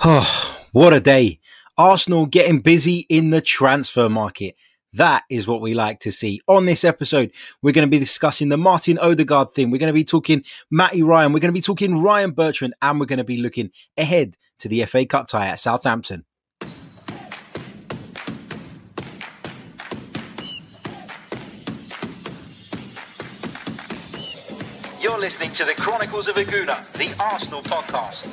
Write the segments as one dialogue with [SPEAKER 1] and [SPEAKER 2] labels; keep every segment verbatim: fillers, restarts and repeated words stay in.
[SPEAKER 1] Oh, what a day. Arsenal getting busy in the transfer market. That is what we like to see. On this episode, we're going to be discussing the Martin Odegaard thing. We're going to be talking Matty Ryan. We're going to be talking Ryan Bertrand. And we're going to be looking ahead to the F A Cup tie at Southampton. You're listening to the Chronicles of Aguna, the Arsenal podcast.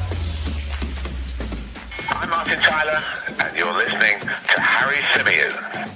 [SPEAKER 2] I'm Martin Tyler, and you're listening to Harry Symeou.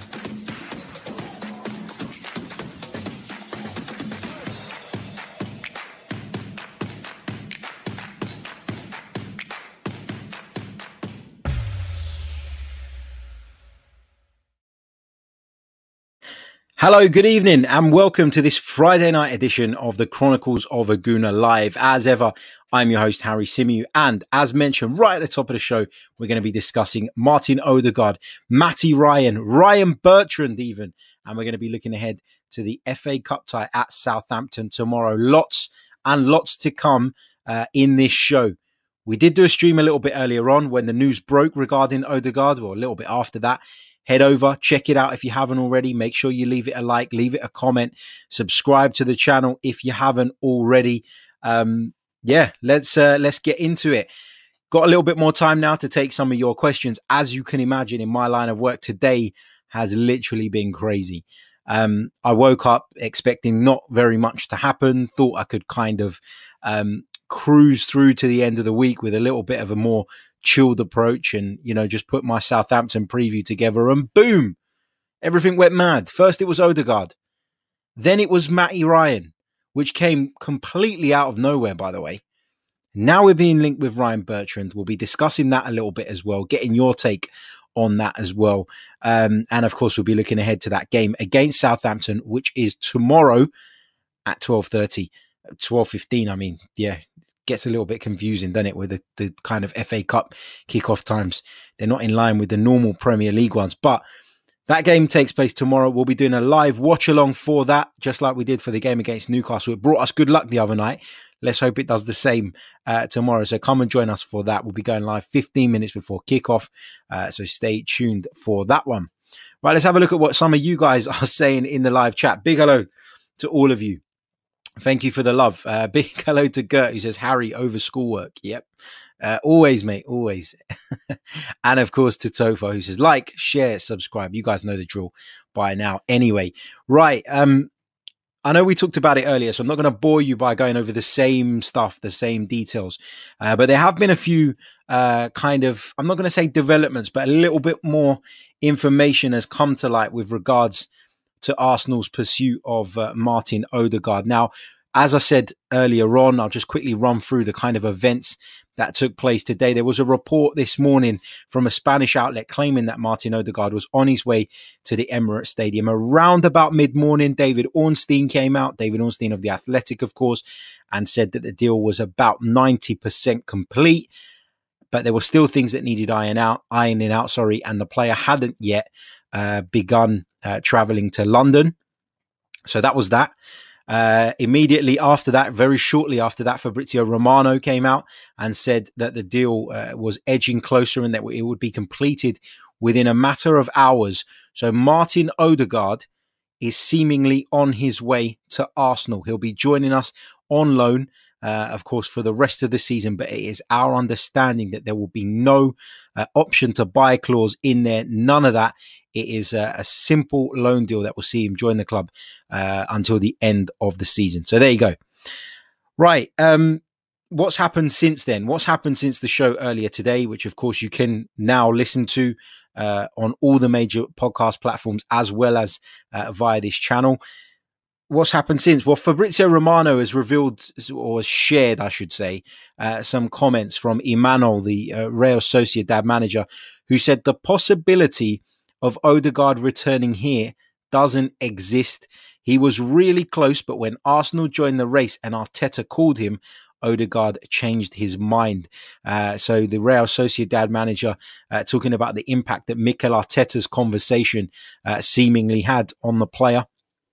[SPEAKER 1] Hello, good evening, and welcome to this Friday night edition of the Chronicles of Aguna Live. As ever, I'm your host, Harry Symeou, and as mentioned right at the top of the show, we're going to be discussing Martin Odegaard, Matty Ryan, Ryan Bertrand even, and we're going to be looking ahead to the F A Cup tie at Southampton tomorrow. Lots and lots to come uh, in this show. We did do a stream a little bit earlier on when the news broke regarding Odegaard, or a little bit after that. Head over, check it out if you haven't already. Make sure you leave it a like, leave it a comment, subscribe to the channel if you haven't already. Um, yeah, let's uh, let's get into it. Got a little bit more time now to take some of your questions. As you can imagine, in my line of work today has literally been crazy. Um, I woke up expecting not very much to happen. Thought I could kind of um, cruise through to the end of the week with a little bit of a more chilled approach and, you know, just put my Southampton preview together and boom, everything went mad. First it was Odegaard. Then it was Matty Ryan, which came completely out of nowhere, by the way. Now we're being linked with Ryan Bertrand. We'll be discussing that a little bit as well, getting your take on that as well. Um, and of course, we'll be looking ahead to that game against Southampton, which is tomorrow at twelve thirty, twelve fifteen. I mean, yeah, gets a little bit confusing, doesn't it, with the, the kind of F A Cup kickoff times. They're not in line with the normal Premier League ones, but that game takes place tomorrow. We'll be doing a live watch along for that, just like we did for the game against Newcastle. It brought us good luck the other night. Let's hope it does the same uh, tomorrow. So come and join us for that. We'll be going live fifteen minutes before kickoff. Uh, so stay tuned for that one. Right, let's have a look at what some of you guys are saying in the live chat. Big hello to all of you. Thank you for the love. Uh, big hello to Gert, who says, Harry, over schoolwork. Yep. Uh, always, mate. Always. And of course, to Tofo, who says, like, share, subscribe. You guys know the drill by now. Anyway, right. Um, I know we talked about it earlier, so I'm not going to bore you by going over the same stuff, the same details. Uh, but there have been a few uh, kind of, I'm not going to say developments, but a little bit more information has come to light with regards to Arsenal's pursuit of uh, Martin Odegaard. Now, as I said earlier on, I'll just quickly run through the kind of events that took place today. There was a report this morning from a Spanish outlet claiming that Martin Odegaard was on his way to the Emirates Stadium. Around about mid-morning, David Ornstein came out, David Ornstein of The Athletic, of course, and said that the deal was about ninety percent complete, but there were still things that needed iron out, ironing out, sorry, and the player hadn't yet uh, begun uh, traveling to London. So that was that. Uh, immediately after that, very shortly after that, Fabrizio Romano came out and said that the deal uh, was edging closer and that it would be completed within a matter of hours. So Martin Odegaard is seemingly on his way to Arsenal. He'll be joining us on loan, uh, of course, for the rest of the season. But it is our understanding that there will be no uh, option to buy clause in there. None of that. It is a, a simple loan deal that will see him join the club uh, until the end of the season. So there you go. Right. Um, what's happened since then? What's happened since the show earlier today, which of course you can now listen to uh, on all the major podcast platforms as well as uh, via this channel. What's happened since? Well, Fabrizio Romano has revealed, or shared, I should say, uh, some comments from Imanol, the uh, Real Sociedad manager, who said the possibility of Odegaard returning here doesn't exist. He was really close, but when Arsenal joined the race and Arteta called him, Odegaard changed his mind. Uh, so the Real Sociedad manager uh, talking about the impact that Mikel Arteta's conversation uh, seemingly had on the player.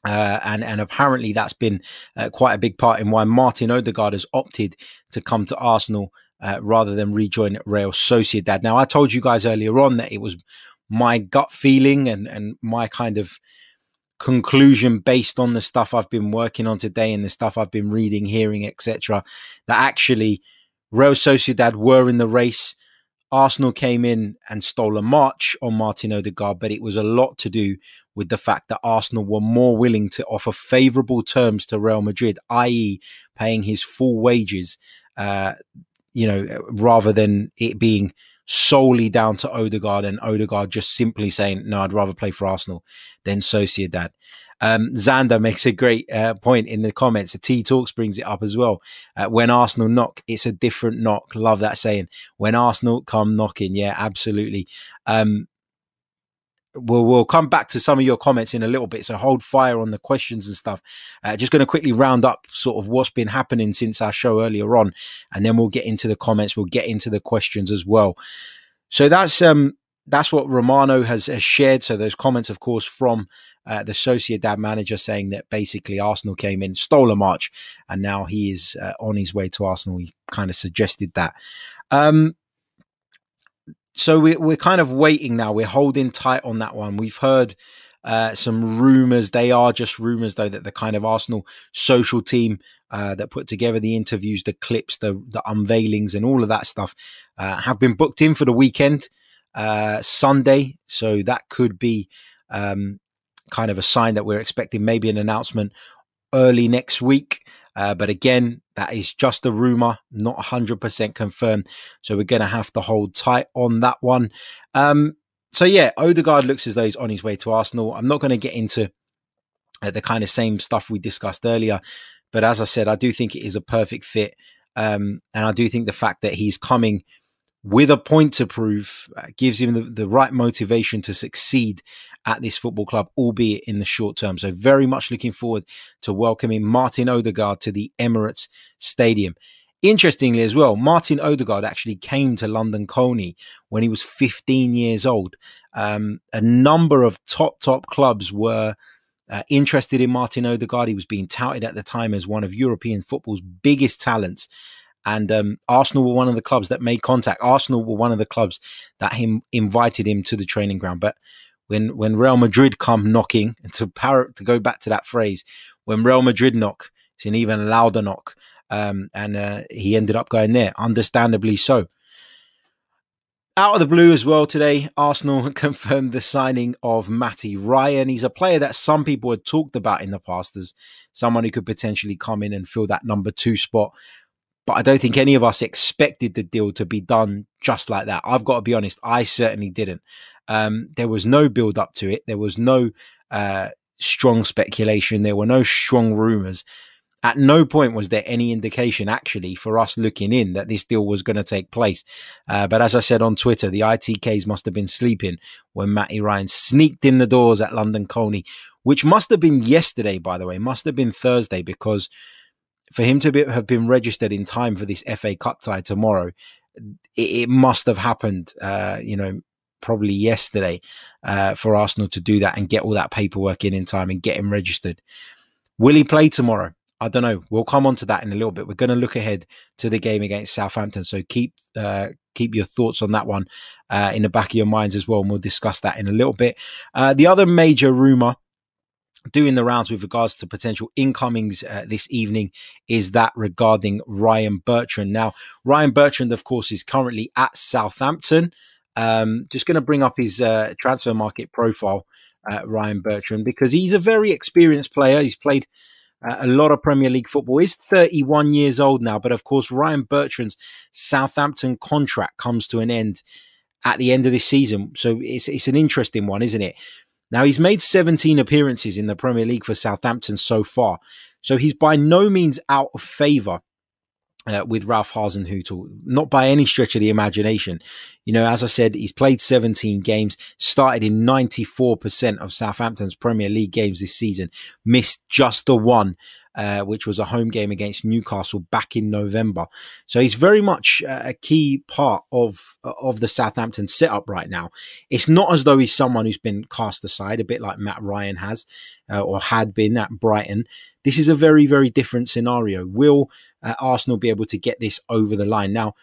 [SPEAKER 1] Uh, and, and apparently that's been uh, quite a big part in why Martin Odegaard has opted to come to Arsenal uh, rather than rejoin Real Sociedad. Now, I told you guys earlier on that it was my gut feeling and, and my kind of conclusion based on the stuff I've been working on today and the stuff I've been reading, hearing, et cetera, that actually Real Sociedad were in the race. Arsenal came in and stole a march on Martin Odegaard, but it was a lot to do with the fact that Arsenal were more willing to offer favourable terms to Real Madrid, that is paying his full wages, uh, you know, rather than it being solely down to Odegaard and Odegaard just simply saying, no, I'd rather play for Arsenal than Sociedad. Um, Xander makes a great uh, point in the comments. The T Talks brings it up as well. Uh, when Arsenal knock, it's a different knock. Love that saying. When Arsenal come knocking. Yeah, absolutely. Um, we'll, we'll come back to some of your comments in a little bit. So hold fire on the questions and stuff. Uh, just going to quickly round up sort of what's been happening since our show earlier on. And then we'll get into the comments. We'll get into the questions as well. So that's um, that's what Romano has, has shared. So those comments, of course, from Uh, the Sociedad manager saying that basically Arsenal came in, stole a march, and now he is uh, on his way to Arsenal. He kind of suggested that. Um, so we, we're kind of waiting now. We're holding tight on that one. We've heard uh, some rumours. They are just rumours, though, that the kind of Arsenal social team uh, that put together the interviews, the clips, the, the unveilings, and all of that stuff uh, have been booked in for the weekend, uh, Sunday. So that could be Um, kind of a sign that we're expecting maybe an announcement early next week. Uh, but again, that is just a rumor, not one hundred percent confirmed. So we're going to have to hold tight on that one. Um, so yeah, Odegaard looks as though he's on his way to Arsenal. I'm not going to get into uh, the kind of same stuff we discussed earlier. But as I said, I do think it is a perfect fit. Um, and I do think the fact that he's coming with a point to prove uh, gives him the, the right motivation to succeed at this football club, albeit in the short term. So very much looking forward to welcoming Martin Odegaard to the Emirates Stadium. Interestingly as well, Martin Odegaard actually came to London Colney when he was fifteen years old. Um, a number of top, top clubs were uh, interested in Martin Odegaard. He was being touted at the time as one of European football's biggest talents. And um, Arsenal were one of the clubs that made contact. Arsenal were one of the clubs that him invited him to the training ground. But when when Real Madrid come knocking, and to par- to go back to that phrase, when Real Madrid knock, it's an even louder knock. Um, and uh, he ended up going there, understandably so. Out of the blue as well today, Arsenal confirmed the signing of Matty Ryan. He's a player that some people had talked about in the past as someone who could potentially come in and fill that number two spot. But I don't think any of us expected the deal to be done just like that. I've got to be honest, I certainly didn't. Um, there was no build up to it. There was no uh, strong speculation. There were no strong rumours. At no point was there any indication actually for us looking in that this deal was going to take place. Uh, but as I said on Twitter, the I T Ks must have been sleeping when Matty Ryan sneaked in the doors at London Colney, which must have been yesterday, by the way, must have been Thursday, because for him to be, have been registered in time for this F A Cup tie tomorrow, it, it must have happened, uh, you know, probably yesterday uh, for Arsenal to do that and get all that paperwork in in time and get him registered. Will he play tomorrow? I don't know. We'll come on to that in a little bit. We're going to look ahead to the game against Southampton. So keep uh, keep your thoughts on that one uh, in the back of your minds as well. And we'll discuss that in a little bit. Uh, the other major rumour doing the rounds with regards to potential incomings uh, this evening is that regarding Ryan Bertrand. Now, Ryan Bertrand, of course, is currently at Southampton. Um, just going to bring up his uh, transfer market profile, uh, Ryan Bertrand, because he's a very experienced player. He's played uh, a lot of Premier League football. He's thirty-one years old now, but of course, Ryan Bertrand's Southampton contract comes to an end at the end of this season. So it's it's an interesting one, isn't it? Now, he's made seventeen appearances in the Premier League for Southampton so far. So he's by no means out of favour uh, with Ralph Hasenhüttl, not by any stretch of the imagination. You know, as I said, he's played seventeen games, started in ninety-four percent of Southampton's Premier League games this season, missed just the one uh, which was a home game against Newcastle back in November. So he's very much a key part of, of the Southampton setup right now. It's not as though he's someone who's been cast aside, a bit like Matt Ryan has uh, or had been at Brighton. This is a very, very different scenario. Will uh, Arsenal be able to get this over the line? Now,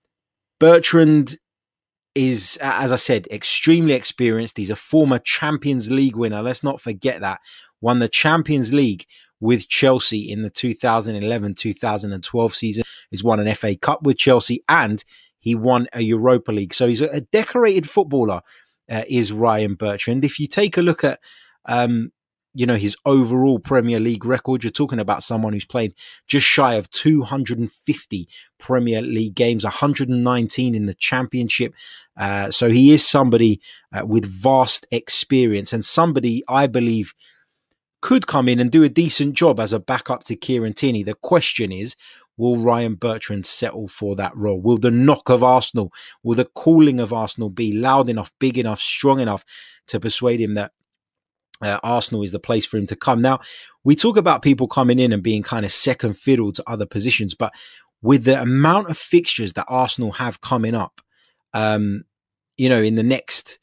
[SPEAKER 1] Bertrand is, as I said, extremely experienced. He's a former Champions League winner. Let's not forget that. Won the Champions League with Chelsea in the two thousand eleven two thousand twelve season. He's won an F A Cup with Chelsea and he won a Europa League. So he's a decorated footballer, uh, is Ryan Bertrand. If you take a look at um, you know, his overall Premier League record, you're talking about someone who's played just shy of two hundred fifty Premier League games, one hundred nineteen in the Championship. Uh, so he is somebody uh, with vast experience and somebody I believe could come in and do a decent job as a backup to Kieran Tierney. The question is, will Ryan Bertrand settle for that role? Will the knock of Arsenal, will the calling of Arsenal be loud enough, big enough, strong enough to persuade him that Uh, Arsenal is the place for him to come? Now, we talk about people coming in and being kind of second fiddle to other positions, but with the amount of fixtures that Arsenal have coming up, um, you know, in the next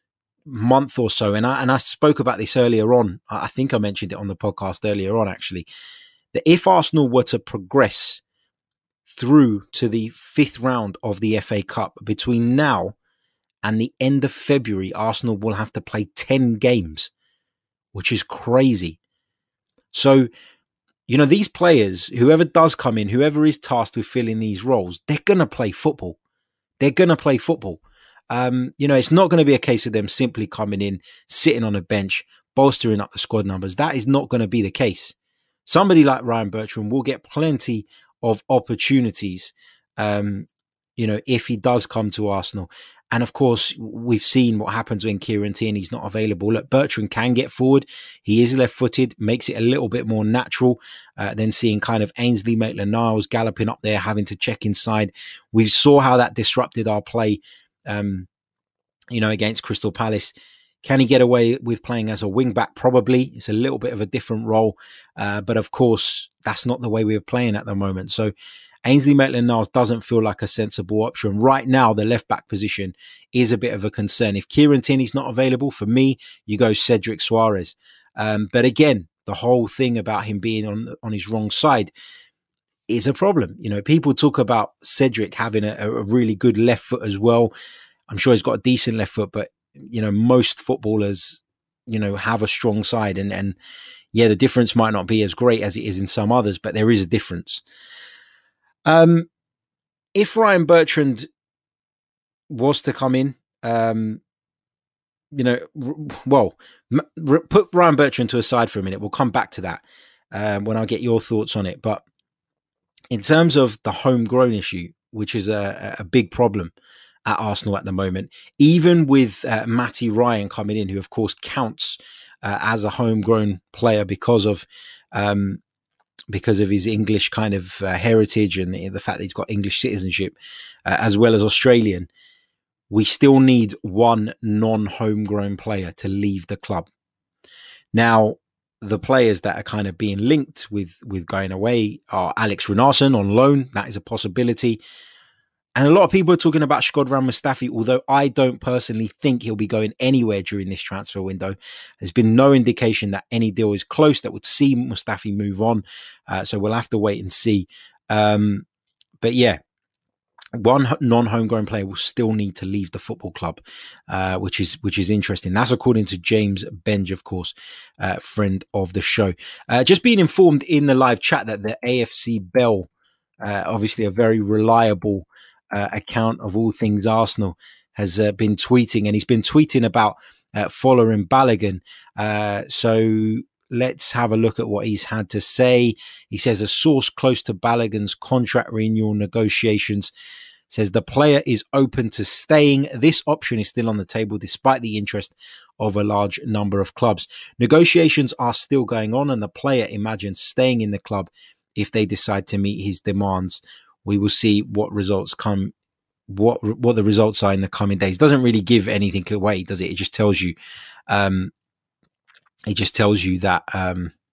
[SPEAKER 1] month or so, and I, and I spoke about this earlier on, I think I mentioned it on the podcast earlier on, actually, that if Arsenal were to progress through to the fifth round of the F A Cup between now and the end of February, Arsenal will have to play ten games, which is crazy. So, you know, these players, whoever does come in, whoever is tasked with filling these roles, they're going to play football. They're going to play football. Um, you know, it's not going to be a case of them simply coming in, sitting on a bench, bolstering up the squad numbers. That is not going to be the case. Somebody like Ryan Bertrand will get plenty of opportunities, um, you know, if he does come to Arsenal. And of course, we've seen what happens when Kieran Tierney's not available. Look, Bertrand can get forward. He is left-footed, makes it a little bit more natural uh, than seeing kind of Ainsley Maitland-Niles galloping up there, having to check inside. We saw how that disrupted our play, um, you know, against Crystal Palace. Can he get away with playing as a wing-back? Probably. It's a little bit of a different role. Uh, but of course, that's not the way we're playing at the moment. So Ainsley Maitland-Niles doesn't feel like a sensible option. Right now, the left-back position is a bit of a concern. If Kieran Tierney's not available, for me, you go Cedric Soares. Um, but again, the whole thing about him being on, on his wrong side is a problem. You know, people talk about Cedric having a, a really good left foot as well. I'm sure he's got a decent left foot, but, you know, most footballers, you know, have a strong side. And, and yeah, the difference might not be as great as it is in some others, but there is a difference. Um, if Ryan Bertrand was to come in, um, you know, r- well, r- put Ryan Bertrand to a side for a minute. We'll come back to that um, when I get your thoughts on it. But in terms of the homegrown issue, which is a, a big problem at Arsenal at the moment, even with uh, Matty Ryan coming in, who of course counts uh, as a homegrown player because of um, because of his English kind of uh, heritage and the, the fact that he's got English citizenship uh, as well as Australian, we still need one non-homegrown player to leave the club. Now, the players that are kind of being linked with, with going away are Alex Runarsson on loan. That is a possibility. And a lot of people are talking about Shkodran Mustafi, although I don't personally think he'll be going anywhere during this transfer window. There's been no indication that any deal is close that would see Mustafi move on. Uh, so we'll have to wait and see. Um, but yeah, one non-homegrown player will still need to leave the football club, uh, which is which is interesting. That's according to James Benge, of course, uh, friend of the show. Uh, just being informed in the live chat that the A F C Bell, uh, obviously a very reliable uh, account of all things Arsenal, has uh, been tweeting, and he's been tweeting about uh, following Balogun. Uh, so let's have a look at what he's had to say. He says a source close to Balogun's contract renewal negotiations says the player is open to staying. This option is still on the table despite the interest of a large number of clubs. Negotiations are still going on, and the player imagines staying in the club if they decide to meet his demands. We will see what results come, what what the results are in the coming days. Doesn't really give anything away, does it? It just tells you, um, it just tells you that, um,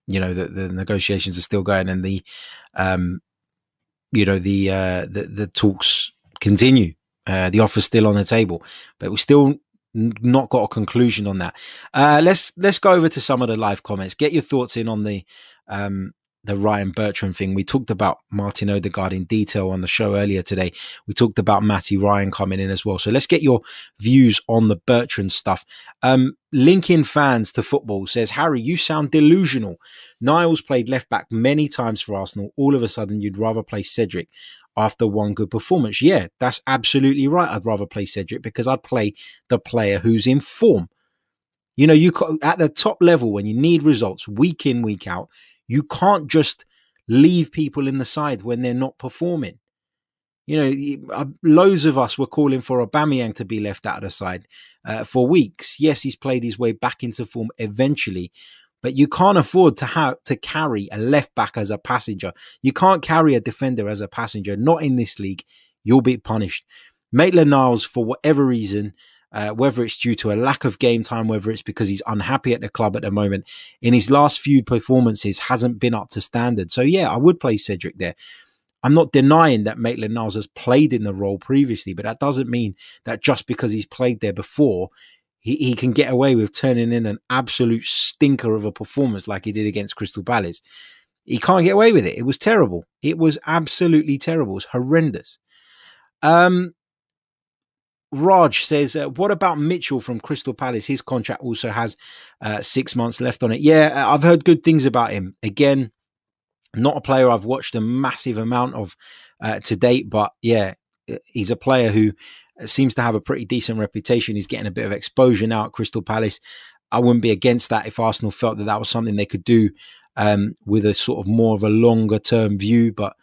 [SPEAKER 1] you know, the, the negotiations are still going, and the, um, you know, the uh, the, the talks continue. Uh, the offer's still on the table, but we still not got a conclusion on that. Uh, let's let's go over to some of the live comments. Get your thoughts in on the um, the Ryan Bertrand thing. We talked about Martin Odegaard in detail on the show earlier today. We talked about Matty Ryan coming in as well. So let's get your views on the Bertrand stuff. Um, Linking Fans to Football says, Harry, you sound delusional. Niles played left back many times for Arsenal. All of a sudden, you'd rather play Cedric after one good performance. Yeah, that's absolutely right. I'd rather play Cedric because I'd play the player who's in form. You know, you at the top level, when you need results week in, week out, you can't just leave people in the side when they're not performing. You know, loads of us were calling for Aubameyang to be left out of the side uh, for weeks. Yes, he's played his way back into form eventually, but you can't afford to have to carry a left back as a passenger. You can't carry a defender as a passenger. Not in this league. You'll be punished. Maitland-Niles, for whatever reason, uh, whether it's due to a lack of game time, whether it's because he's unhappy at the club at the moment, in his last few performances hasn't been up to standard. So yeah, I would play Cedric there. I'm not denying that Maitland-Niles has played in the role previously, but that doesn't mean that just because he's played there before, he, he can get away with turning in an absolute stinker of a performance like he did against Crystal Palace. He can't get away with it. It was terrible. It was absolutely terrible. It was horrendous. Um, Raj says, uh, what about Mitchell from Crystal Palace? His contract also has uh, six months left on it. Yeah, I've heard good things about him. Again, not a player I've watched a massive amount of uh, to date, but yeah, he's a player who seems to have a pretty decent reputation. He's getting a bit of exposure now at Crystal Palace. I wouldn't be against that if Arsenal felt that that was something they could do um, with a sort of more of a longer term view, but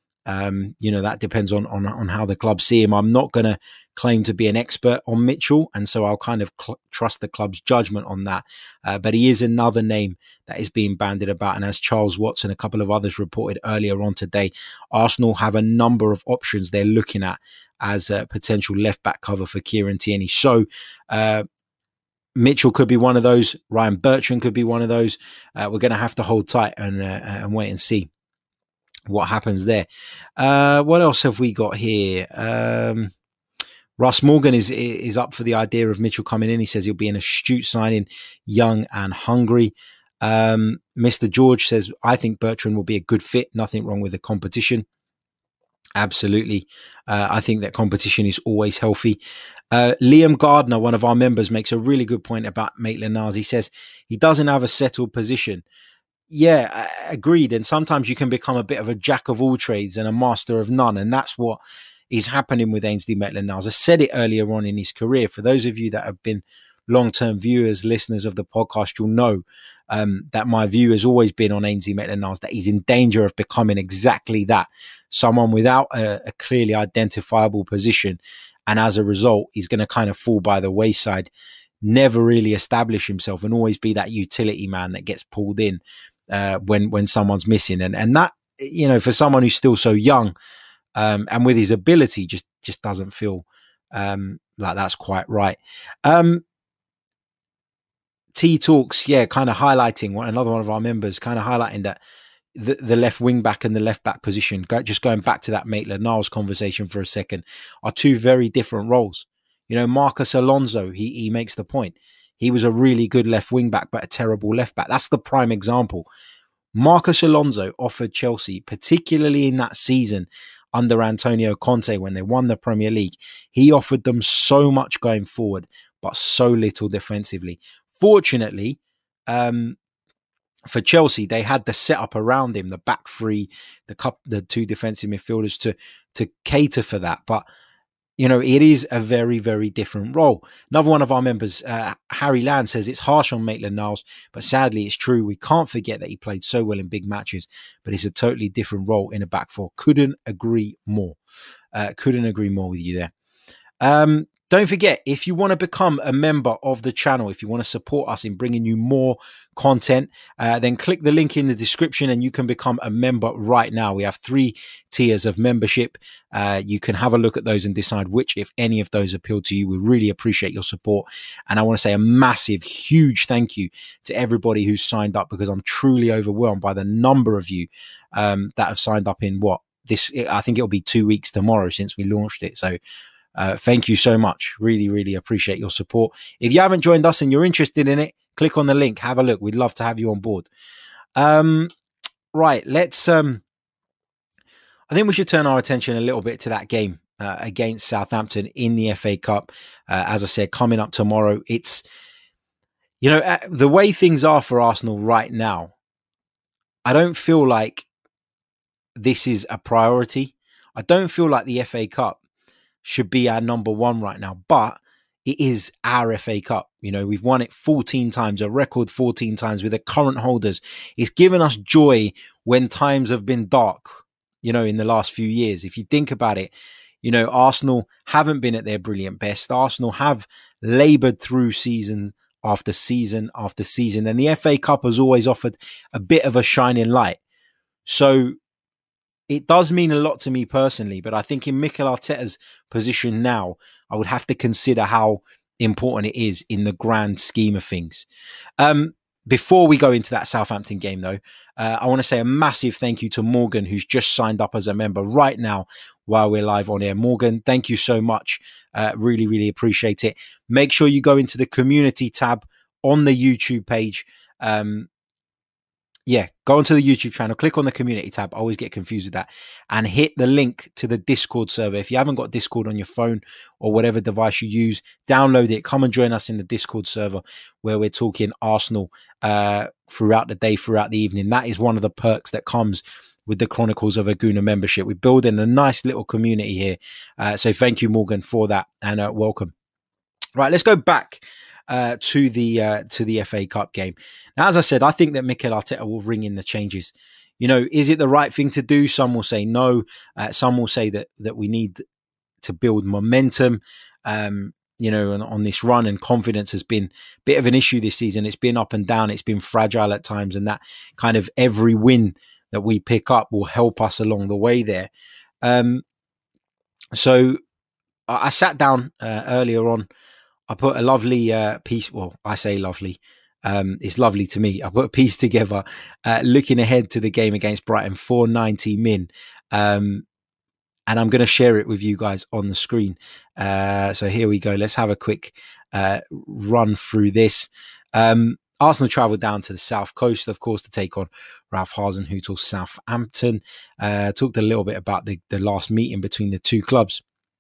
[SPEAKER 1] Um, you know, that depends on, on on how the club see him. I'm not going to claim to be an expert on Mitchell, and so I'll kind of cl- trust the club's judgment on that. Uh, but he is another name that is being bandied about. And as Charles Watts and a couple of others reported earlier on today, Arsenal have a number of options they're looking at as a potential left-back cover for Kieran Tierney. So, uh, Mitchell could be one of those. Ryan Bertrand could be one of those. Uh, we're going to have to hold tight and, uh, and wait and see what happens there. Uh, what else have we got here? Um, Russ Morgan is is up for the idea of Mitchell coming in. He says he'll be an astute signing, young and hungry. Um, Mister George says, I think Bertrand will be a good fit. Nothing wrong with the competition. Absolutely. Uh, I think that competition is always healthy. Uh, Liam Gardner, one of our members, makes a really good point about Maitland-Niles. He says he doesn't have a settled position. Yeah, agreed. And sometimes you can become a bit of a jack of all trades and a master of none. And that's what is happening with Ainsley Maitland-Niles. I said it earlier on in his career. For those of you that have been long-term viewers, listeners of the podcast, you'll know um, that my view has always been on Ainsley Maitland-Niles, that he's in danger of becoming exactly that, someone without a, a clearly identifiable position. And as a result, he's going to kind of fall by the wayside, never really establish himself and always be that utility man that gets pulled in uh, when, when someone's missing. And, and that, you know, for someone who's still so young um, and with his ability, just, just doesn't feel um, like that's quite right. Um, T Talks, yeah, kind of highlighting what another one of our members kind of highlighting that the, the left wing back and the left back position, go, just going back to that Maitland-Niles conversation for a second, are two very different roles. You know, Marcus Alonso, he he makes the point. He was a really good left wing back, but a terrible left back. That's the prime example. Marcus Alonso offered Chelsea, particularly in that season under Antonio Conte when they won the Premier League, he offered them so much going forward, but so little defensively. Fortunately, um, for Chelsea, they had the setup around him, the back three, the cup, the two defensive midfielders to to cater for that. But you know, it is a very, very different role. Another one of our members, uh, Harry Land, says it's harsh on Maitland-Niles, but sadly it's true. We can't forget that he played so well in big matches, but it's a totally different role in a back four. Couldn't agree more. Uh, couldn't agree more with you there. Um, Don't forget, if you want to become a member of the channel, if you want to support us in bringing you more content, uh, then click the link in the description and you can become a member right now. We have three tiers of membership. Uh, you can have a look at those and decide which, if any of those appeal to you. We really appreciate your support. And I want to say a massive, huge thank you to everybody who's signed up, because I'm truly overwhelmed by the number of you um, that have signed up in what this, I think it'll be two weeks tomorrow since we launched it. So Uh, thank you so much. Really, really appreciate your support. If you haven't joined us and you're interested in it, click on the link, have a look. We'd love to have you on board. Um, right, let's, um, I think we should turn our attention a little bit to that game uh, against Southampton in the F A Cup. Uh, as I said, coming up tomorrow. It's, you know, uh, the way things are for Arsenal right now, I don't feel like this is a priority. I don't feel like the F A Cup should be our number one right now, but it is our F A Cup. You know, we've won it fourteen times, a record fourteen times with the current holders. It's given us joy when times have been dark, you know, in the last few years. If you think about it, you know, Arsenal haven't been at their brilliant best. Arsenal have laboured through season after season after season, and the F A Cup has always offered a bit of a shining light. So it does mean a lot to me personally, but I think in Mikel Arteta's position now, I would have to consider how important it is in the grand scheme of things. Um, before we go into that Southampton game, though, uh, I want to say a massive thank you to Morgan, who's just signed up as a member right now while we're live on air. Morgan, thank you so much. Uh, really, really appreciate it. Make sure you go into the community tab on the YouTube page. Um, Yeah, go onto the YouTube channel, click on the community tab. I always get confused with that. And hit the link to the Discord server. If you haven't got Discord on your phone or whatever device you use, download it. Come and join us in the Discord server where we're talking Arsenal uh, throughout the day, throughout the evening. That is one of the perks that comes with the Chronicles of a Gooner membership. We're building a nice little community here. Uh, so thank you, Morgan, for that, and uh, welcome. Right, let's go back Uh, to the uh, to the F A Cup game. Now, as I said, I think that Mikel Arteta will ring in the changes. You know, is it the right thing to do? Some will say no. Uh, some will say that that we need to build momentum. Um, you know, and on this run, and confidence has been a bit of an issue this season. It's been up and down. It's been fragile at times, and that kind of every win that we pick up will help us along the way there. Um, so I, I sat down uh, earlier on. I put a lovely uh, piece. Well, I say lovely. Um, it's lovely to me. I put a piece together uh, looking ahead to the game against Brighton, four ninety min. Um, and I'm going to share it with you guys on the screen. Uh, so here we go. Let's have a quick uh, run through this. Um, Arsenal travelled down to the south coast, of course, to take on Ralph Hasenhüttl's Southampton. Uh, talked a little bit about the, the last meeting between the two clubs.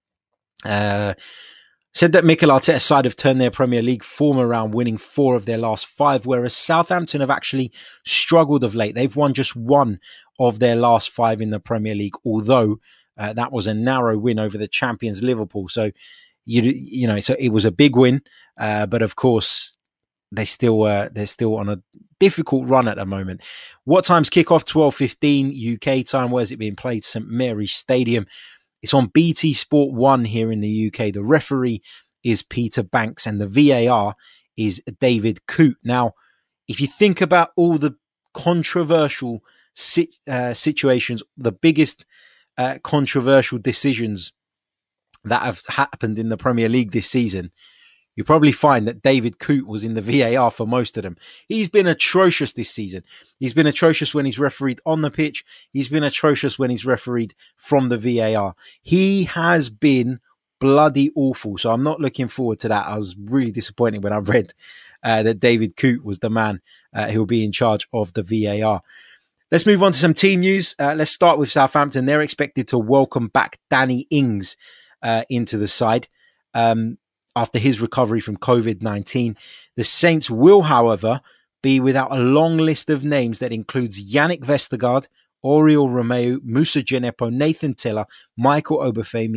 [SPEAKER 1] Uh, Said that Mikel Arteta's side have turned their Premier League form around, winning four of their last five, whereas Southampton have actually struggled of late. They've won just one of their last five in the Premier League, although uh, that was a narrow win over the champions Liverpool. So, you you know, so it was a big win, uh, but of course they still uh, they're still on a difficult run at the moment. What time's kickoff? twelve fifteen U K time. Where's it being played? St Mary's Stadium. It's on B T Sport one here in the U K. The referee is Peter Banks and the V A R is David Coote. Now, if you think about all the controversial sit, uh, situations, the biggest uh, controversial decisions that have happened in the Premier League this season, you probably find that David Coote was in the V A R for most of them. He's been atrocious this season. He's been atrocious when he's refereed on the pitch. He's been atrocious when he's refereed from the V A R. He has been bloody awful. So I'm not looking forward to that. I was really disappointed when I read uh, that David Coote was the man uh, who will be in charge of the V A R. Let's move on to some team news. Uh, let's start with Southampton. They're expected to welcome back Danny Ings uh, into the side. Um, After his recovery from COVID nineteen. The Saints will, however, be without a long list of names that includes Yannick Vestergaard, Oriol Romeu, Moussa Djenepo, Nathan Tiller, Michael Obafemi,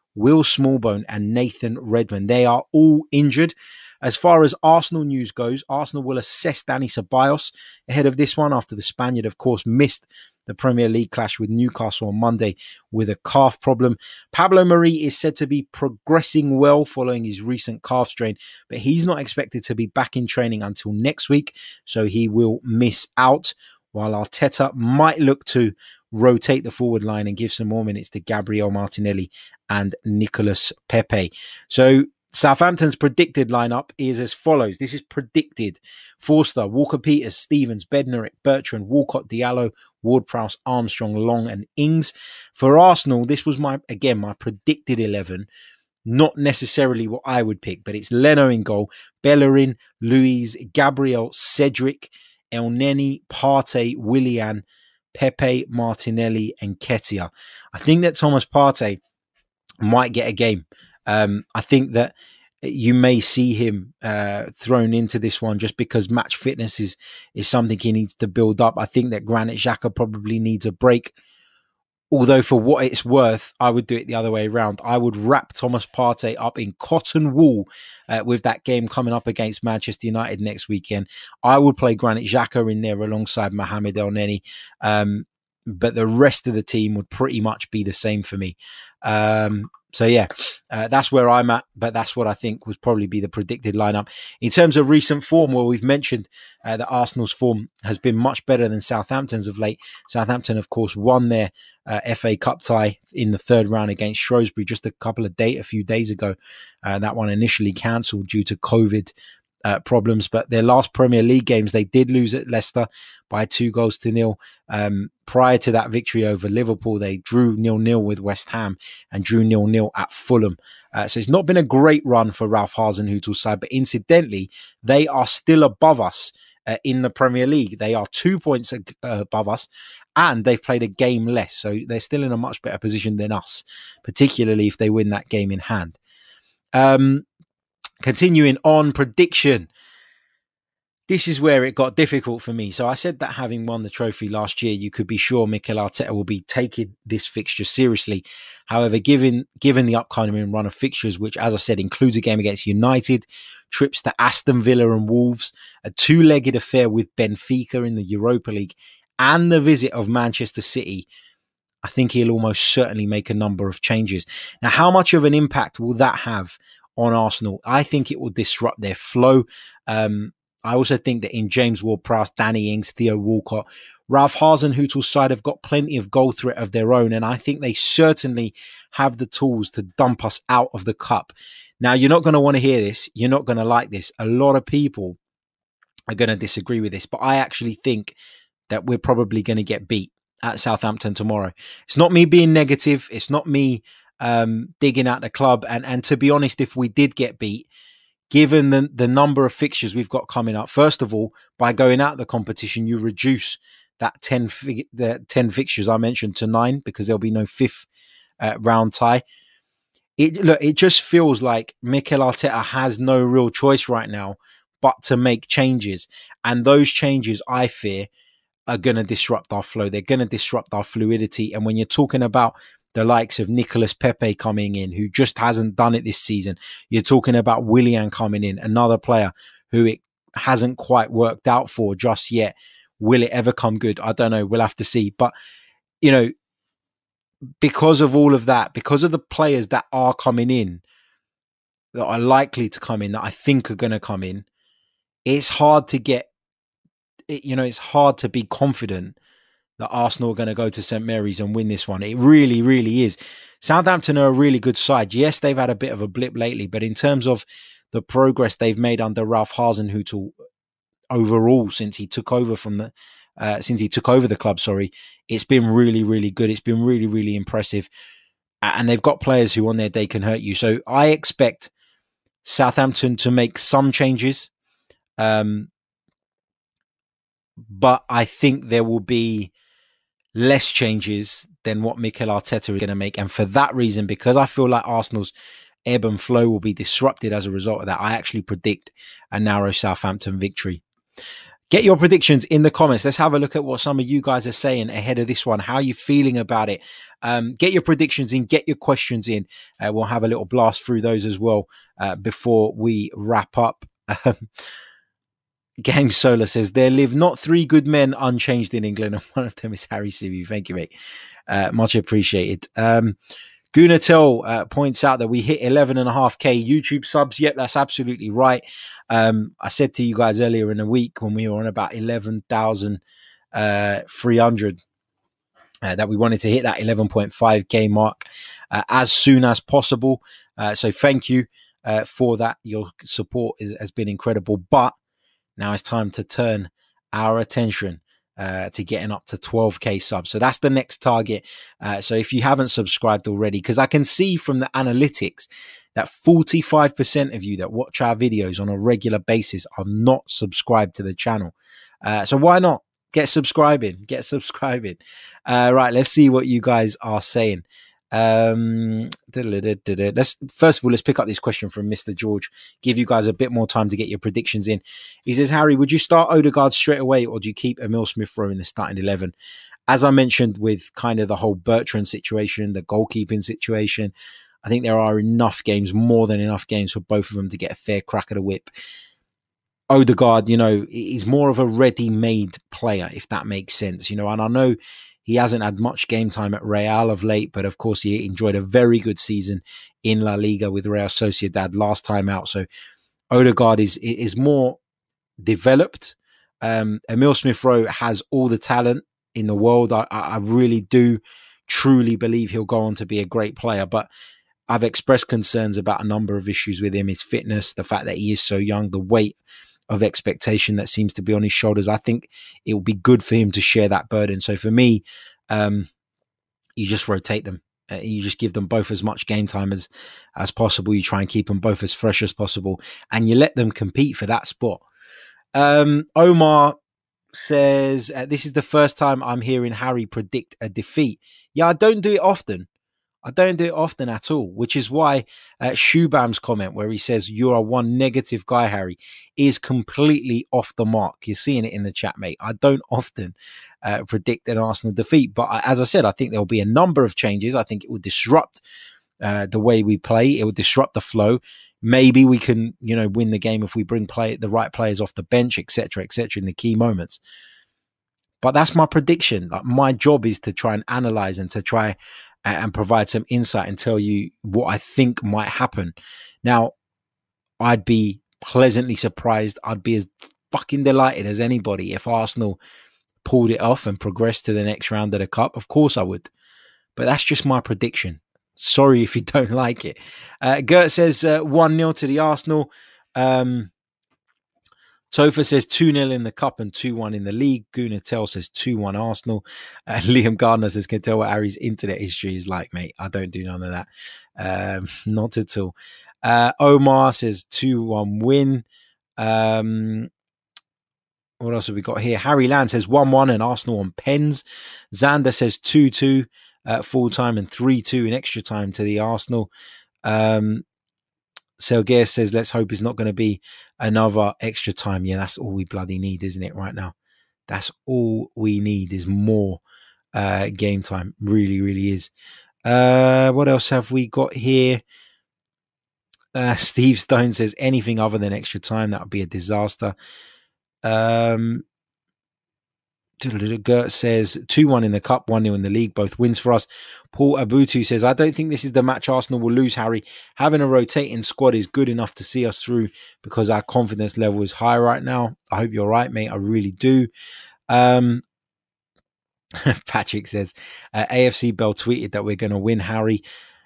[SPEAKER 1] Will Smallbone and Nathan Redmond. They are all injured. As far as Arsenal news goes, Arsenal will assess Dani Ceballos ahead of this one after the Spaniard, of course, missed the Premier League clash with Newcastle on Monday with a calf problem. Pablo Mari is said to be progressing well following his recent calf strain, but he's not expected to be back in training until next week, so he will miss out, while Arteta might look to rotate the forward line and give some more minutes to Gabriel Martinelli and Nicolas Pepe. So Southampton's predicted lineup is as follows. This is predicted. Forster, Walker-Peters, Stevens, Bednarek, Bertrand, Walcott, Diallo, Ward-Prowse, Armstrong, Long and Ings. For Arsenal, this was my, again, my predicted eleven. Not necessarily what I would pick, but it's Leno in goal, Bellerin, Luiz, Gabriel, Cedric, Elneny, Partey, Willian, Pepe, Martinelli and Ketia. I think that Thomas Partey might get a game. Um, I think that you may see him uh, thrown into this one just because match fitness is is something he needs to build up. I think that Granit Xhaka probably needs a break. Although for what it's worth, I would do it the other way around. I would wrap Thomas Partey up in cotton wool uh, with that game coming up against Manchester United next weekend. I would play Granit Xhaka in there alongside Mohamed Elneny. Um, but the rest of the team would pretty much be the same for me. Um, So, yeah, uh, that's where I'm at, but that's what I think would probably be the predicted lineup. In terms of recent form, well, we've mentioned uh, that Arsenal's form has been much better than Southampton's of late. Southampton, of course, won their uh, F A Cup tie in the third round against Shrewsbury just a couple of days, a few days ago. Uh, that one initially cancelled due to COVID Uh, problems, but their last Premier League games, they did lose at Leicester by two goals to nil. Um, prior to that victory over Liverpool, they drew nil-nil with West Ham and drew nil-nil at Fulham. Uh, so it's not been a great run for Ralph Hasenhüttl's side, but incidentally, they are still above us uh, in the Premier League. They are two points uh, above us, and they've played a game less, so they're still in a much better position than us, particularly if they win that game in hand. Um, Continuing on, prediction. This is where it got difficult for me. So I said that having won the trophy last year, you could be sure Mikel Arteta will be taking this fixture seriously. However, given given the upcoming run of fixtures, which, as I said, includes a game against United, trips to Aston Villa and Wolves, a two-legged affair with Benfica in the Europa League, and the visit of Manchester City, I think he'll almost certainly make a number of changes. Now, how much of an impact will that have on Arsenal? I think it will disrupt their flow. Um, I also think that in James Ward-Prowse, Danny Ings, Theo Walcott, Ralph Hasenhüttl's side have got plenty of goal threat of their own, and I think they certainly have the tools to dump us out of the cup. Now, you're not going to want to hear this. You're not going to like this. A lot of people are going to disagree with this, but I actually think that we're probably going to get beat at Southampton tomorrow. It's not me being negative. It's not me Um, digging at the club. And, and to be honest, if we did get beat, given the, the number of fixtures we've got coming up, first of all, by going out of the competition, you reduce that ten, fig- the ten fixtures I mentioned to nine because there'll be no fifth uh, round tie. It, look, it just feels like Mikel Arteta has no real choice right now but to make changes. And those changes, I fear, are going to disrupt our flow. They're going to disrupt our fluidity. And when you're talking about the likes of Nicolas Pepe coming in, who just hasn't done it this season. You're talking about Willian coming in, another player who it hasn't quite worked out for just yet. Will it ever come good? I don't know. We'll have to see. But, you know, because of all of that, because of the players that are coming in, that are likely to come in, that I think are going to come in, it's hard to get, you know, it's hard to be confident that Arsenal are going to go to St Mary's and win this one. It really, really is. Southampton are a really good side. Yes, they've had a bit of a blip lately, but in terms of the progress they've made under Ralph Hasenhüttl overall since he took over from the uh, since he took over the club, sorry, it's been really, really good. It's been really, really impressive, and they've got players who on their day can hurt you. So I expect Southampton to make some changes, um, but I think there will be less changes than what Mikel Arteta is going to make. And for that reason, because I feel like Arsenal's ebb and flow will be disrupted as a result of that, I actually predict a narrow Southampton victory. Get your predictions in the comments. Let's have a look at what some of you guys are saying ahead of this one. How are you feeling about it? Um, get your predictions in, get your questions in. Uh, we'll have a little blast through those as well uh, before we wrap up. Game Solar says, there live not three good men unchanged in England, and one of them is Harry Symeou. Thank you, mate. Uh, much appreciated. Um, Gunatel uh, points out that we hit eleven and a half K YouTube subs. Yep, that's absolutely right. Um, I said to you guys earlier in the week when we were on about eleven thousand three hundred uh, that we wanted to hit that eleven point five K mark uh, as soon as possible. Uh, so thank you uh, for that. Your support is, has been incredible. But now it's time to turn our attention Uh, to getting up to twelve K subs. So that's the next target. Uh, so if you haven't subscribed already, because I can see from the analytics that forty-five percent of you that watch our videos on a regular basis are not subscribed to the channel. Uh, so why not get subscribing? Get subscribing. Uh, right, let's see what you guys are saying. Um, let's first of all, let's pick up this question from Mister George. Give you guys a bit more time to get your predictions in. He says, Harry, would you start Odegaard straight away, or do you keep Emil Smith-Rowe in the starting eleven? As I mentioned with kind of the whole Bertrand situation, the goalkeeping situation, I think there are enough games, more than enough games for both of them to get a fair crack at the whip. Odegaard, you know, is more of a ready-made player, if that makes sense, you know, and I know he hasn't had much game time at Real of late, but of course he enjoyed a very good season in La Liga with Real Sociedad last time out. So Odegaard is is more developed. Um, Emil Smith-Rowe has all the talent in the world. I, I really do truly believe he'll go on to be a great player, but I've expressed concerns about a number of issues with him, his fitness, the fact that he is so young, the weight of expectation that seems to be on his shoulders. I think it will be good for him to share that burden. So for me, um, you just rotate them. Uh, you just give them both as much game time as, as possible. You try and keep them both as fresh as possible, and you let them compete for that spot. Um, Omar says, uh, this is the first time I'm hearing Harry predict a defeat. Yeah, I don't do it often. I don't do it often at all, which is why uh, Shubam's comment where he says, you are one negative guy, Harry, is completely off the mark. You're seeing it in the chat, mate. I don't often uh, predict an Arsenal defeat. But I, as I said, I think there will be a number of changes. I think it will disrupt uh, the way we play. It will disrupt the flow. Maybe we can, you know, win the game if we bring play the right players off the bench, et cetera, et cetera, in the key moments. But that's my prediction. Like, my job is to try and analyze and to try and provide some insight and tell you what I think might happen. Now, I'd be pleasantly surprised. I'd be as fucking delighted as anybody if Arsenal pulled it off and progressed to the next round of the Cup. Of course I would. But that's just my prediction. Sorry if you don't like it. Uh, Gert says uh, one nil to the Arsenal. Um, Tofa says two nil in the Cup and two one in the league. Gunatel says two one Arsenal. Uh, Liam Gardner says, can tell what Harry's internet history is like, mate. I don't do none of that. Um, not at all. Uh, Omar says two one win. Um, what else have we got here? Harry Land says one one and Arsenal on pens. Xander says two two uh, full time and three two in extra time to the Arsenal. Um, Selgear says, let's hope it's not going to be another extra time. Yeah, that's all we bloody need, isn't it, right now? That's all we need is more uh, game time. Really, really is. Uh, what else have we got here? Uh, Steve Stone says, anything other than extra time, that would be a disaster. Um, Gert says two one in the Cup, one nil in the league, both wins for us. Paul Abutu says, I don't think this is the match Arsenal will lose, Harry. Having a rotating squad is good enough to see us through because our confidence level is high right now. I hope you're right, mate. I really do. Um, Patrick says, uh, A F C Bell tweeted that we're going to win, Harry.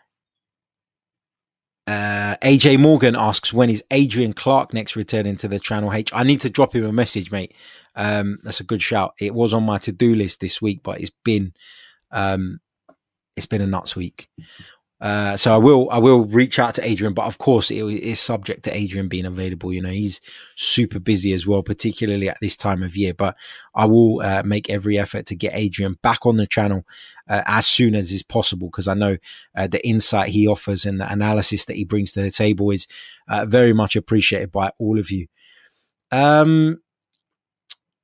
[SPEAKER 1] Uh, A J Morgan asks, when is Adrian Clark next returning to the Channel H? I need to drop him a message, mate. Um, that's a good shout. It was on my to-do list this week, but it's been um, it's been a nuts week. Uh, so I will I will reach out to Adrian, but of course it is subject to Adrian being available. You know, he's super busy as well, particularly at this time of year. But I will uh, make every effort to get Adrian back on the channel uh, as soon as is possible, because I know uh, the insight he offers and the analysis that he brings to the table is uh, very much appreciated by all of you. Um,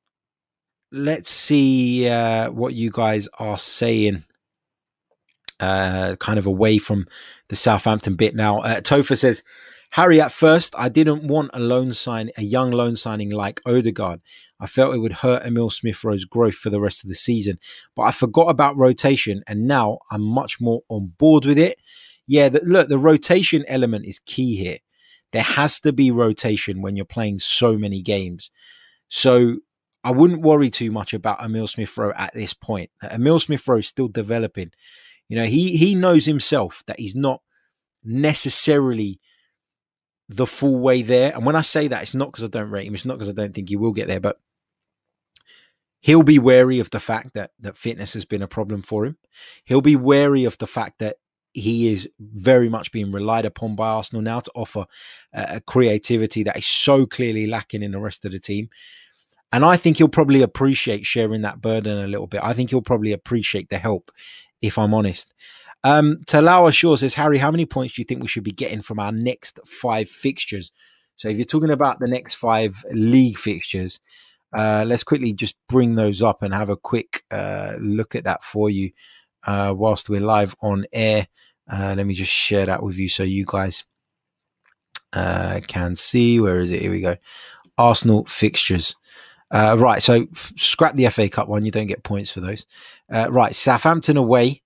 [SPEAKER 1] let's see uh, what you guys are saying. Uh, kind of away from the Southampton bit now. Uh, Topher says, Harry, at first, I didn't want a loan sign, a young loan signing like Odegaard. I felt it would hurt Emil Smith-Rowe's growth for the rest of the season. But I forgot about rotation, and now I'm much more on board with it. Yeah, the, look, the rotation element is key here. There has to be rotation when you're playing so many games. So I wouldn't worry too much about Emil Smith-Rowe at this point. Emil Smith-Rowe is still developing. You know, he he knows himself that he's not necessarily the full way there. And when I say that, it's not because I don't rate him. It's not because I don't think he will get there. But he'll be wary of the fact that that fitness has been a problem for him. He'll be wary of the fact that he is very much being relied upon by Arsenal now to offer a creativity that is so clearly lacking in the rest of the team. And I think he'll probably appreciate sharing that burden a little bit. I think he'll probably appreciate the help, if I'm honest. Um, Talawa Shaw says, Harry, how many points do you think we should be getting from our next five fixtures? So if you're talking about the next five league fixtures, uh, let's quickly just bring those up and have a quick uh, look at that for you uh, whilst we're live on air. Uh, let me just share that with you so you guys uh, can see. Where is it? Here we go. Arsenal fixtures. Uh, right, so f- scrap the F A Cup one. You don't get points for those. Uh, right, Southampton away.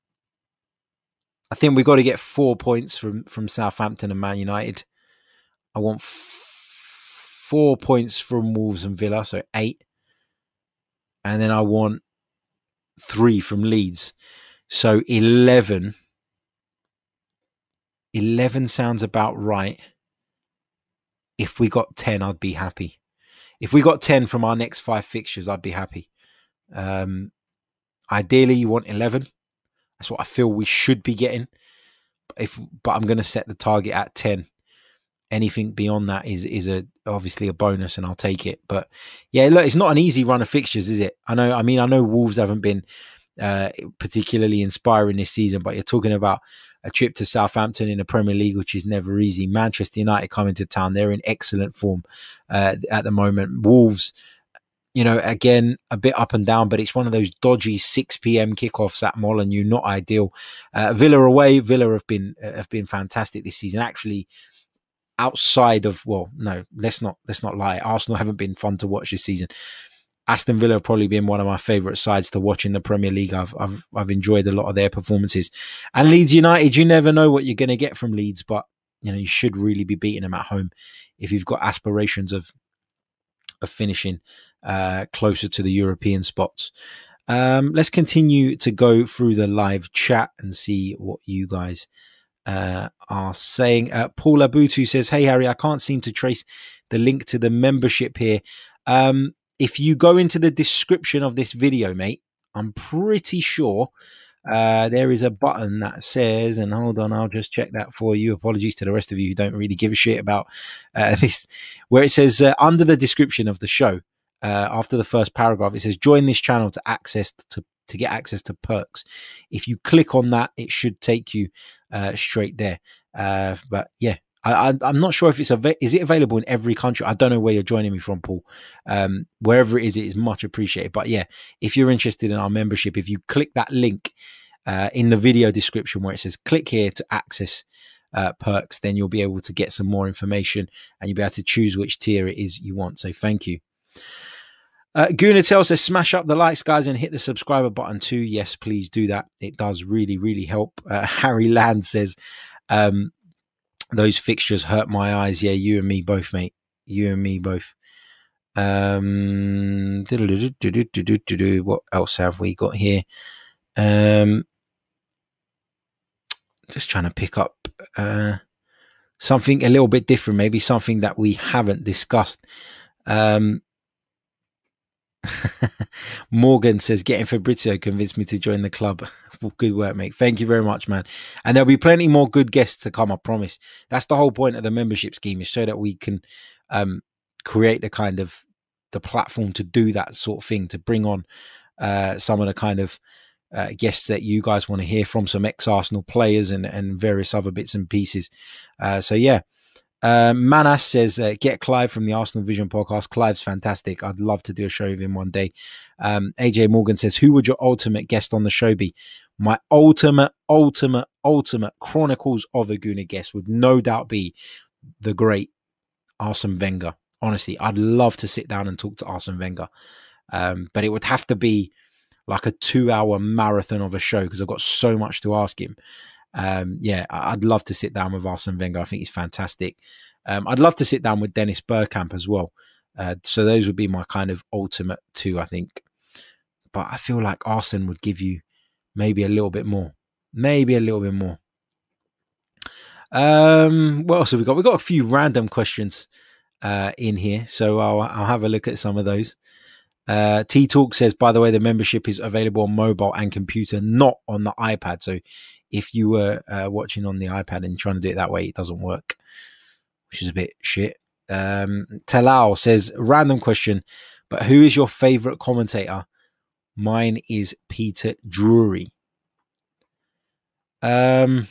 [SPEAKER 1] I think we've got to get four points from, from Southampton and Man United. I want f- four points from Wolves and Villa, so eight. And then I want three from Leeds. So eleven. eleven sounds about right. If we got ten, I'd be happy. If we got ten from our next five fixtures, I'd be happy. Um, ideally, you want eleven. That's what I feel we should be getting. If, but I'm going to set the target at ten. Anything beyond that is is a obviously a bonus, and I'll take it. But yeah, look, it's not an easy run of fixtures, is it? I know. I mean, I know Wolves haven't been uh, particularly inspiring this season, but you're talking about a trip to Southampton in the Premier League, which is never easy. Manchester United coming to town. They're in excellent form uh, at the moment. Wolves, you know, again, a bit up and down, but it's one of those dodgy six p.m. kickoffs at Molineux, not ideal. Uh, Villa away. Villa have been uh, have been fantastic this season. Actually, outside of, well, no, let's not let's not lie. Arsenal haven't been fun to watch this season. Aston Villa have probably been one of my favourite sides to watch in the Premier League. I've I've I've enjoyed a lot of their performances. And Leeds United, you never know what you're going to get from Leeds, but you know you should really be beating them at home if you've got aspirations of of finishing uh, closer to the European spots. Um, let's continue to go through the live chat and see what you guys uh, are saying. Uh, Paul Abutu says, "Hey Harry, I can't seem to trace the link to the membership here." Um, If you go into the description of this video, mate, I'm pretty sure uh, there is a button that says, and hold on, I'll just check that for you. Apologies to the rest of you who don't really give a shit about uh, this, where it says uh, under the description of the show, uh, after the first paragraph, it says, join this channel to access to, to get access to perks. If you click on that, it should take you uh, straight there. Uh, but yeah. I, I, I'm not sure if it's av- is it available in every country. I don't know where you're joining me from, Paul. Um, wherever it is, it is much appreciated. But yeah, if you're interested in our membership, if you click that link uh, in the video description where it says click here to access uh, perks, then you'll be able to get some more information and you'll be able to choose which tier it is you want. So thank you. Uh, Gunatel says, smash up the likes, guys, and hit the subscriber button too. Yes, please do that. It does really, really help. Uh, Harry Land says, um, those fixtures hurt my eyes. Yeah, you and me both, mate. You and me both. Um, what else have we got here? Um, just trying to pick up uh, something a little bit different, maybe something that we haven't discussed. Um, Morgan says, getting Fabrizio convinced me to join the club. Good work, mate. Thank you very much, man. And there'll be plenty more good guests to come, I promise. That's the whole point of the membership scheme, is so that we can um, create the kind of the platform to do that sort of thing, to bring on uh, some of the kind of uh, guests that you guys want to hear from, some ex-Arsenal players and, and various other bits and pieces. Uh, so, yeah. Uh, Manas says, uh, get Clive from the Arsenal Vision podcast. Clive's fantastic. I'd love to do a show with him one day. Um, A J Morgan says, who would your ultimate guest on the show be? My ultimate, ultimate, ultimate Chronicles of a Gooner guest would no doubt be the great Arsene Wenger. Honestly, I'd love to sit down and talk to Arsene Wenger. Um, but it would have to be like a two-hour marathon of a show because I've got so much to ask him. Um, yeah, I'd love to sit down with Arsene Wenger. I think he's fantastic. Um, I'd love to sit down with Dennis Bergkamp as well. Uh, so those would be my kind of ultimate two, I think. But I feel like Arsene would give you maybe a little bit more. Maybe a little bit more. Um, what else have we got? We've got a few random questions uh, in here. So I'll, I'll have a look at some of those. Uh, T-Talk says, by the way, the membership is available on mobile and computer, not on the iPad. So if you were uh, watching on the iPad and trying to do it that way, it doesn't work, which is a bit shit. Um, Talal says, random question, but who is your favorite commentator? Mine is Peter Drury. Um,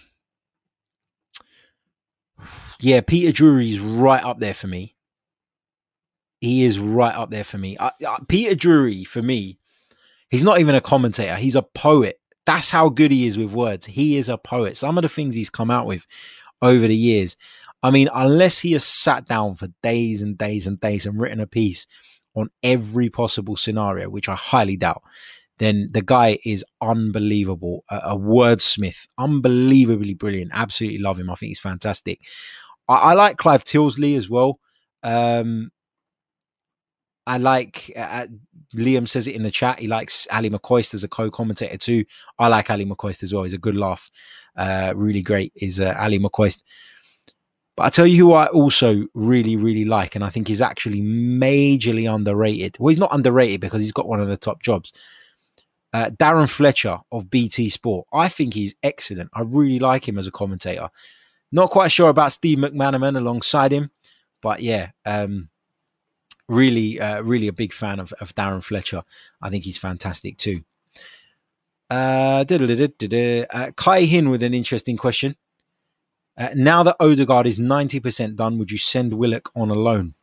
[SPEAKER 1] yeah, Peter Drury is right up there for me. He is right up there for me. Uh, uh, Peter Drury, for me, he's not even a commentator. He's a poet. That's how good he is with words. He is a poet. Some of the things he's come out with over the years. I mean, unless he has sat down for days and days and days and written a piece on every possible scenario, which I highly doubt, then the guy is unbelievable. A, a wordsmith. Unbelievably brilliant. Absolutely love him. I think he's fantastic. I, I like Clive Tilsley as well. Um, I like, uh, Liam says it in the chat, he likes Ali McCoist as a co-commentator too. I like Ali McCoist as well. He's a good laugh. Uh, really great is uh, Ali McCoist. But I tell you who I also really, really like, and I think he's actually majorly underrated. Well, he's not underrated because he's got one of the top jobs. Uh, Darren Fletcher of B T Sport. I think he's excellent. I really like him as a commentator. Not quite sure about Steve McManaman alongside him, but yeah, um, Really, uh, really a big fan of, of Darren Fletcher. I think he's fantastic too. Uh, uh, Kai Hin with an interesting question. Uh, now that Odegaard is ninety percent done, would you send Willock on a loan?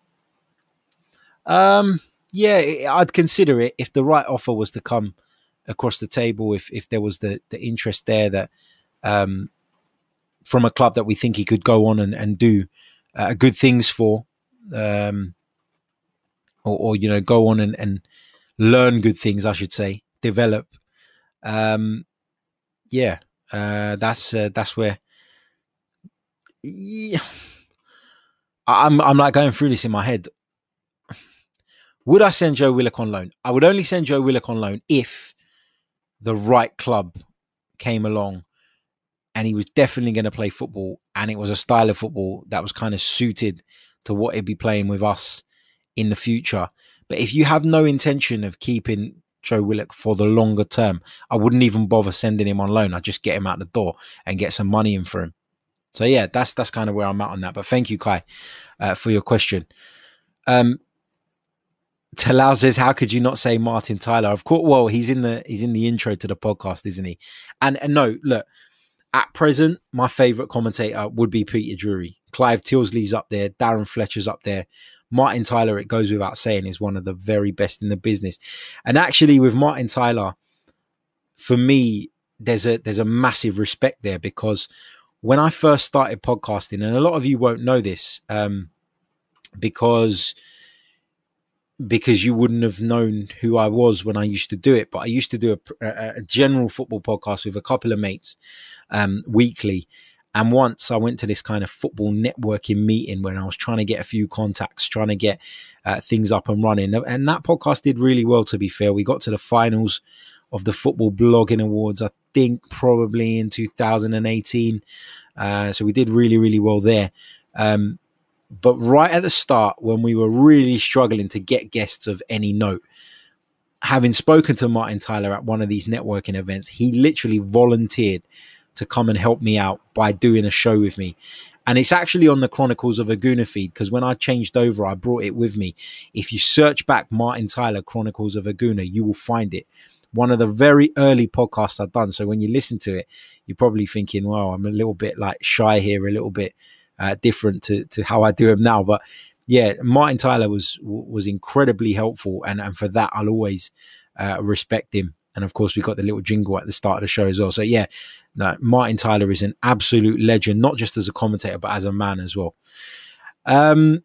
[SPEAKER 1] Um, yeah, I'd consider it if the right offer was to come across the table. If if there was the, the interest there that um, from a club that we think he could go on and, and do uh, good things for. Um, Or, or, you know, go on and, and learn good things, I should say, develop. Um, yeah, uh, that's uh, that's where. Yeah, I'm I'm like going through this in my head. Would I send Joe Willock on loan? I would only send Joe Willock on loan if the right club came along and he was definitely going to play football, and it was a style of football that was kind of suited to what he'd be playing with us in the future. But if you have no intention of keeping Joe Willock for the longer term, I wouldn't even bother sending him on loan. I'd just get him out the door and get some money in for him. So yeah, that's that's kind of where I'm at on that. But thank you, Kai, uh, for your question. Um, Talal says, "How could you not say Martin Tyler?" Of course, well, he's in the he's in the intro to the podcast, isn't he? And and no, look, at present, my favourite commentator would be Peter Drury. Clive Tilsley's up there. Darren Fletcher's up there. Martin Tyler, it goes without saying, is one of the very best in the business. And actually, with Martin Tyler, for me, there's a there's a massive respect there, because when I first started podcasting, and a lot of you won't know this, um, because because you wouldn't have known who I was when I used to do it, but I used to do a, a, a general football podcast with a couple of mates um, weekly. And once I went to this kind of football networking meeting when I was trying to get a few contacts, trying to get uh, things up and running. And that podcast did really well, to be fair. We got to the finals of the Football Blogging Awards, I think probably in two thousand eighteen. Uh, so we did really, really well there. Um, but right at the start, when we were really struggling to get guests of any note, having spoken to Martin Tyler at one of these networking events, he literally volunteered to come and help me out by doing a show with me. And it's actually on the Chronicles of a Gooner feed, because when I changed over, I brought it with me. If you search back Martin Tyler, Chronicles of a Gooner, you will find it. One of the very early podcasts I've done. So when you listen to it, you're probably thinking, well, I'm a little bit like shy here, a little bit uh, different to, to how I do them now. But yeah, Martin Tyler was was incredibly helpful, and, and for that, I'll always uh, respect him. And of course, we got the little jingle at the start of the show as well. So yeah, no, Martin Tyler is an absolute legend, not just as a commentator, but as a man as well. Um,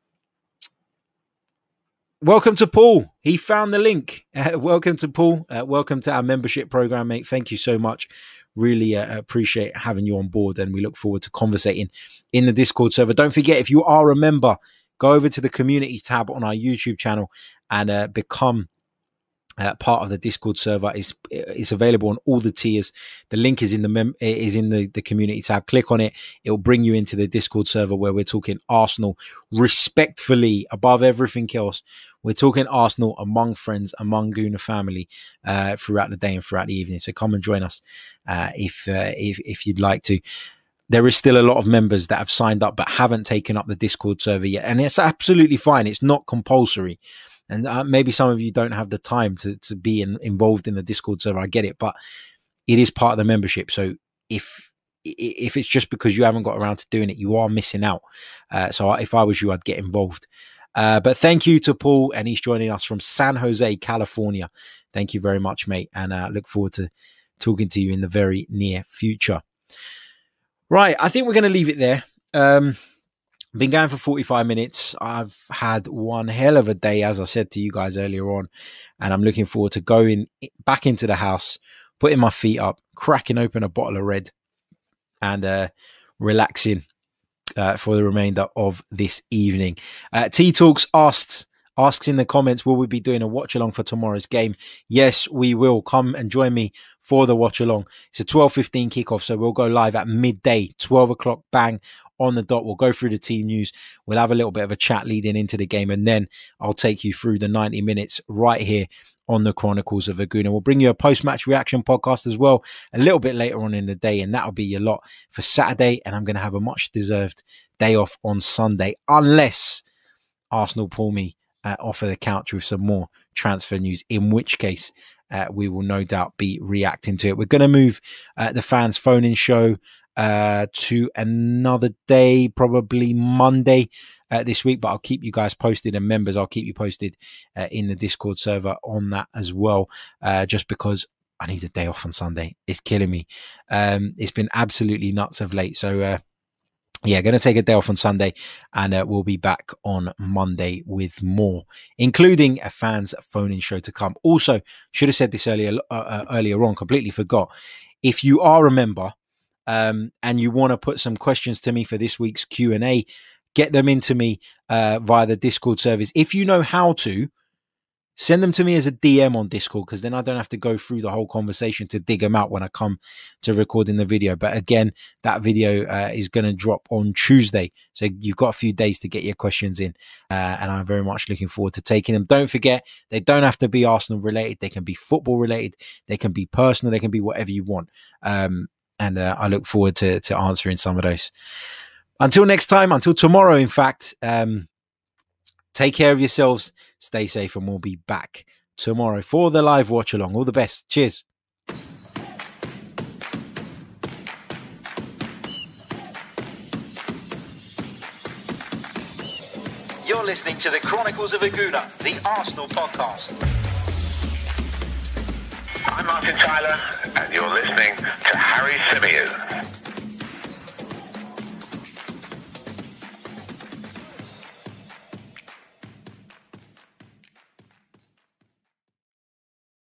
[SPEAKER 1] welcome to Paul. He found the link. Uh, welcome to Paul. Uh, welcome to our membership program, mate. Thank you so much. Really uh, appreciate having you on board, and we look forward to conversating in the Discord server. Don't forget, if you are a member, go over to the community tab on our YouTube channel and uh, become uh, part of the Discord server. It's, it's available on all the tiers. The link is in the mem- is in the, the community tab. Click on it. It will bring you into the Discord server where we're talking Arsenal respectfully above everything else. We're talking Arsenal among friends, among Gooner family uh, throughout the day and throughout the evening. So come and join us uh, if, uh, if if you'd like to. There is still a lot of members that have signed up but haven't taken up the Discord server yet. And it's absolutely fine. It's not compulsory. And uh, maybe some of you don't have the time to, to be in, involved in the Discord server. I get it. But it is part of the membership. So if if it's just because you haven't got around to doing it, you are missing out. Uh, so if I was you, I'd get involved. Uh, but thank you to Paul. And he's joining us from San Jose, California. Thank you very much, mate. And I uh, look forward to talking to you in the very near future. Right, I think we're going to leave it there. Um, been going for forty-five minutes. I've had one hell of a day, as I said to you guys earlier on, and I'm looking forward to going back into the house, putting my feet up, cracking open a bottle of red, and uh, relaxing uh, for the remainder of this evening. Uh, T Talks asked, asks in the comments, will we be doing a watch along for tomorrow's game? Yes, we will. Come and join me for the watch along. It's a twelve fifteen kickoff, so we'll go live at midday, twelve o'clock, bang on the dot. We'll go through the team news. We'll have a little bit of a chat leading into the game, and then I'll take you through the ninety minutes right here on the Chronicles of a Gooner. We'll bring you a post-match reaction podcast as well a little bit later on in the day, and that'll be your lot for Saturday. And I'm going to have a much-deserved day off on Sunday, unless Arsenal pull me uh, off of the couch with some more transfer news, in which case uh, we will no doubt be reacting to it. We're going to move uh, the fans phone-in show uh, to another day, probably Monday uh, this week, but I'll keep you guys posted, and members, I'll keep you posted uh, in the Discord server on that as well, uh, just because I need a day off on Sunday. It's killing me. Um, it's been absolutely nuts of late. So, uh, yeah, going to take a day off on Sunday, and uh, we'll be back on Monday with more, including a fans phone-in show to come. Also, should have said this earlier uh, uh, earlier on, completely forgot. If you are a member um, and you want to put some questions to me for this week's Q and A, get them into me uh, via the Discord service. If you know how to, send them to me as a D M on Discord, because then I don't have to go through the whole conversation to dig them out when I come to recording the video. But again, that video uh, is going to drop on Tuesday. So you've got a few days to get your questions in. Uh, and I'm very much looking forward to taking them. Don't forget, they don't have to be Arsenal related. They can be football related. They can be personal. They can be whatever you want. Um, and uh, I look forward to, to answering some of those. Until next time, until tomorrow, in fact, um, take care of yourselves, stay safe, and we'll be back tomorrow for the live watch along. All the best. Cheers.
[SPEAKER 3] You're listening to the Chronicles of a Gooner, the Arsenal podcast.
[SPEAKER 2] I'm Martin Tyler, and you're listening to Harry Symeou.